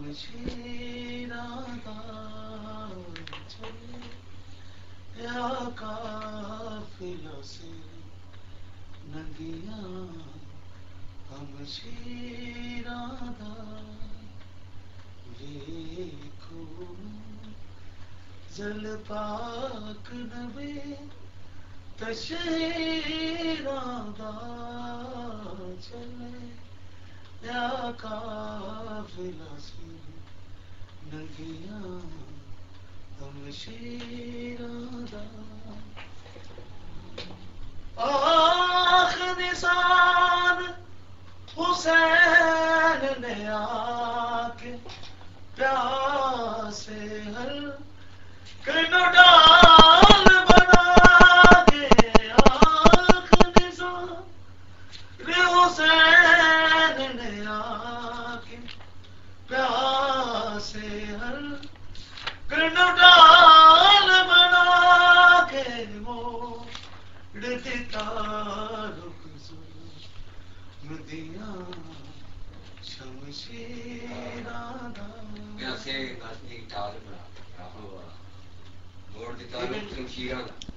شمشیراں دا چلے یا قافلہ سے ننگیاں شمشیراں دا ویکھو جل پاک نبی تشہیراں دا چلے یا قافلہ سے ننگیاں شمشیراں دا آخ نثار حسین نے آ کے پیاسے ہر کنو ڈال بنا کے آخ نثار حسین نے آ کے پیاسے ہر کنو ڈال بنا کے موڑ دیتا رخ ظلمتیاں شمشیراں دا پیاسے غزنی ڈال بنا موڑ دیتا رخ شمشیراں دا